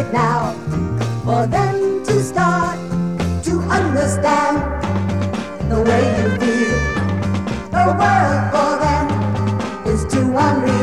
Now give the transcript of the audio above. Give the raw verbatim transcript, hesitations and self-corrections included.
now for them to start to understand the way you feel. The world for them is too unreal.